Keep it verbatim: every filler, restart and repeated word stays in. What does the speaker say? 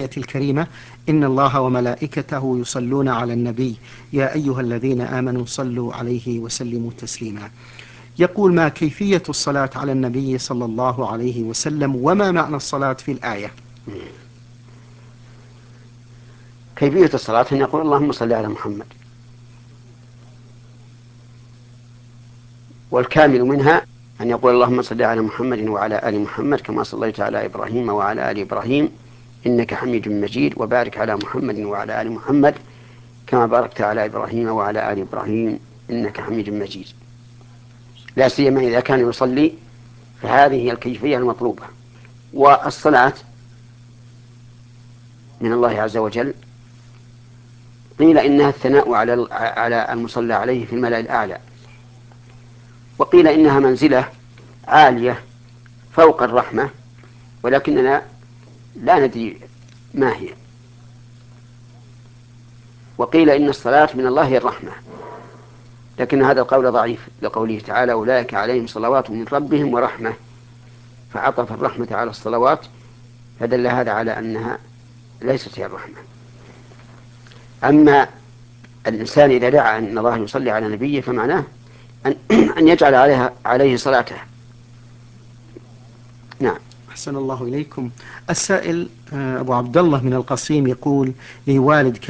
الآية الكريمة: إن الله وملائكته يصلون على النبي يا أيها الذين آمنوا صلوا عليه وسلموا تسليما. يقول: ما كيفية الصلاة على النبي صلى الله عليه وسلم، وما معنى الصلاة في الآية؟ كيفية الصلاة أن يقول اللهم صل على محمد، والكامل منها أن يقول اللهم صل على محمد وعلى آل محمد كما صليت على إبراهيم وعلى آل إبراهيم إنك حميد مجيد، وبارك على محمد وعلى آل محمد كما باركت على إبراهيم وعلى آل إبراهيم إنك حميد مجيد. لا سيما إذا كان يصلي، فهذه هي الكيفية المطلوبة. والصلاة من الله عز وجل قيل إنها الثناء على على المصلى عليه في الملأ الأعلى، وقيل إنها منزلة عالية فوق الرحمة، ولكننا لا ندري ما هي. وقيل إن الصلاة من الله هي الرحمة، لكن هذا القول ضعيف لقوله تعالى: أولئك عليهم صلوات من ربهم ورحمة، فعطف الرحمة على الصلوات، فدل هذا على أنها ليست هي الرحمة. أما الإنسان إذا دعا أن الله يصلي على نبيه فمعناه أن, أن يجعل عليها عليه صلاته. نعم. أحسن الله إليكم. السائل أبو عبد الله من القصيم يقول: لي والد